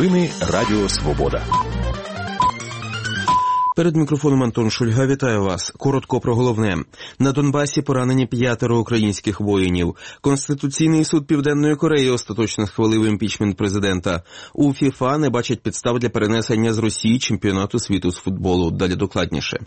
Новини Радіо Свобода. Перед мікрофоном Антон Шульга. Вітаю вас. Коротко про головне. На Донбасі поранені 5 українських воїнів. Конституційний суд Південної Кореї остаточно схвалив імпічмент президента. У ФІФА не бачать підстав для перенесення з Росії чемпіонату світу з футболу. Далі докладніше.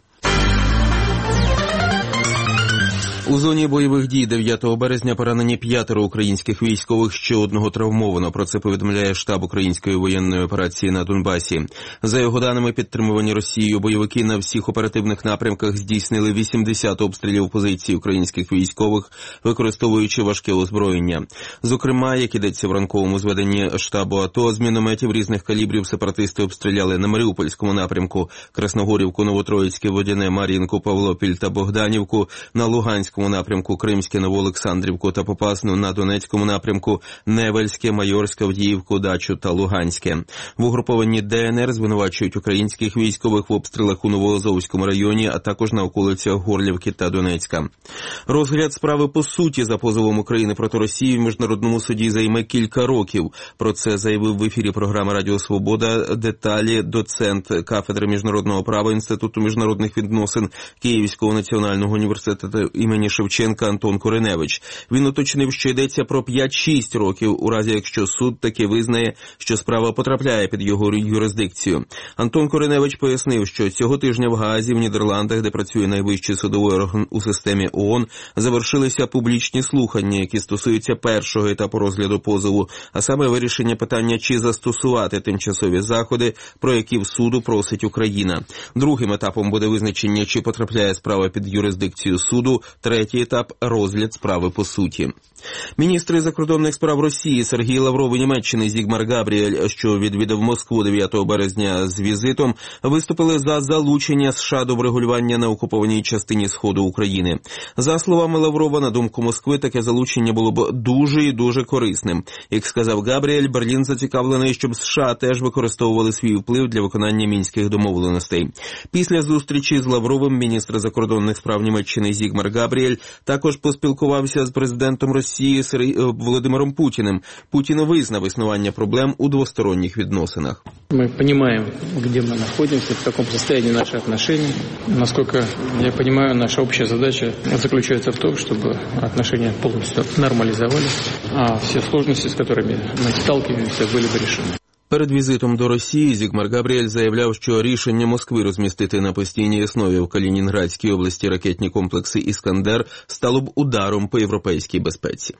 У зоні бойових дій 9 березня поранені 5 українських військових, ще одного травмовано. Про це повідомляє штаб української воєнної операції на Донбасі. За його даними, підтримувані Росією бойовики на всіх оперативних напрямках здійснили 80 обстрілів позицій українських військових, використовуючи важке озброєння. Зокрема, як ідеться в ранковому зведенні штабу АТО, з мінометів різних калібрів сепаратисти обстріляли на Маріупольському напрямку, Красногорівку, Новотроїцьке, Водяне, Мар'їнку, Павлопіль та Богданівку, на Луганському напрямку Кримське, Новоолександрівку та Попасну, на Донецькому напрямку Невельське, Майорське, Авдіївку, Дачу та Луганське. В угрупованні ДНР звинувачують українських військових в обстрілах у Новоазовському районі, а також на околицях Горлівки та Донецька. Розгляд справи по суті за позовом України проти Росії в Міжнародному суді займе кілька років. Про це заявив в ефірі програми «Радіо Свобода» деталі доцент кафедри міжнародного права Інституту міжнародних відносин Київського національного університету імені Шевченка Антон Кореневич. Він уточнив, що йдеться про 5-6 років, у разі якщо суд таки визнає, що справа потрапляє під його юрисдикцію. Антон Кореневич пояснив, що цього тижня в Гаазі, в Нідерландах, де працює найвищий судовий орган у системі ООН, завершилися публічні слухання, які стосуються першого етапу розгляду позову, а саме вирішення питання, чи застосувати тимчасові заходи, про які в суду просить Україна. Другим етапом буде визначення, чи потрапляє справа під юрисдикцію суду. Третій етап – розгляд справи по суті. Міністри закордонних справ Росії Сергій Лавров і Німеччини Зігмар Габріель, що відвідав Москву 9 березня з візитом, виступили за залучення США до врегулювання на окупованій частині Сходу України. За словами Лаврова, на думку Москви, таке залучення було б дуже і дуже корисним. Як сказав Габріель, Берлін зацікавлений, щоб США теж використовували свій вплив для виконання мінських домовленостей. Після зустрічі з Лавровим міністр закордонних справ Німеччини Зігмар Габріель також поспілкувався з президентом Росії Володимиром Путіним. Путін визнав існування проблем у двосторонніх відносинах. Мы понимаем, где мы находимся, в каком состоянии наши отношения. Насколько я понимаю, наша общая задача заключается в том, чтобы отношения полностью нормализовались, а все сложности, с которыми мы сталкиваемся, были бы решены. Перед візитом до Росії Зігмар Габріель заявляв, що рішення Москви розмістити на постійній основі в Калінінградській області ракетні комплекси «Іскандер» стало б ударом по європейській безпеці.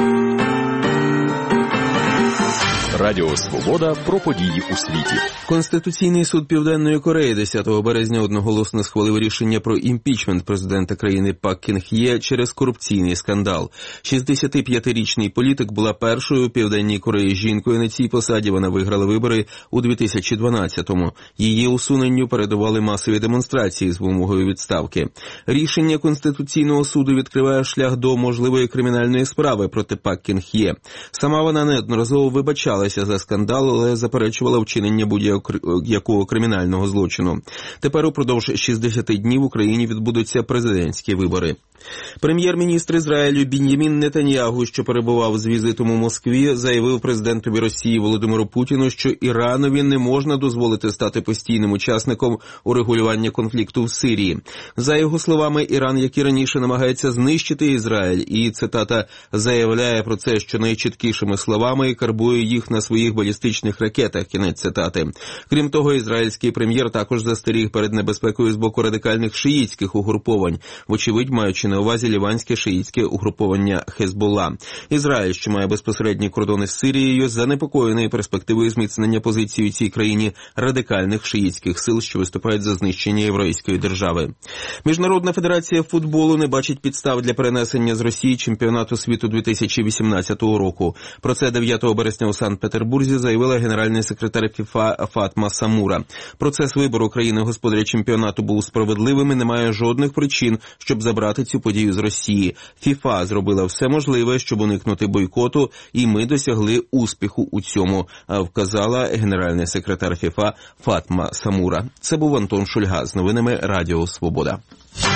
Радіо Свобода про події у світі. Конституційний суд Південної Кореї 10 березня одноголосно схвалив рішення про імпічмент президента країни Пак Кін Х'є через корупційний скандал. 65-річний політик була першою у Південній Кореї жінкою на цій посаді. Вона виграла вибори у 2012-му. Її усуненню передували масові демонстрації з вимогою відставки. Рішення Конституційного суду відкриває шлях до можливої кримінальної справи проти Пак Кін Х'є. Сама вона неодноразово вибачалася за скандал, але заперечувала вчинення будь-якого кримінального злочину. Тепер упродовж 60 днів в Україні відбудуться президентські вибори. Прем'єр-міністр Ізраїлю Бін'ямін Нетаньягу, що перебував з візитом у Москві, заявив президентові Росії Володимиру Путіну, що Іранові не можна дозволити стати постійним учасником урегулювання конфлікту в Сирії. За його словами, Іран, як і раніше, намагається знищити Ізраїль і, цитата, заявляє про це щонайчіткішими словами і карбує їх на своїх балістичних ракетах, кінець цитати. Крім того, ізраїльський прем'єр також застеріг перед небезпекою з боку радикальних шиїтських угруповань, вочевидь маючи на увазі ліванське шиїтське угруповання Хезболла. Ізраїль, що має безпосередні кордони з Сирією, занепокоєний перспективою зміцнення позиції у цій країні радикальних шиїтських сил, що виступають за знищення єврейської держави. Міжнародна федерація футболу не бачить підстав для перенесення з Росії чемпіонату світу 2018 року. Про це 9 березня у Санкт-Петербурзі заявила генеральний секретар ФІФА Фатма Самура. Процес вибору країни-господаря чемпіонату був справедливим і немає жодних причин, щоб забрати цю подію з Росії. ФІФА зробила все можливе, щоб уникнути бойкоту, і ми досягли успіху у цьому, вказала генеральний секретар ФІФА Фатма Самура. Це був Антон Шульга з новинами Радіо Свобода.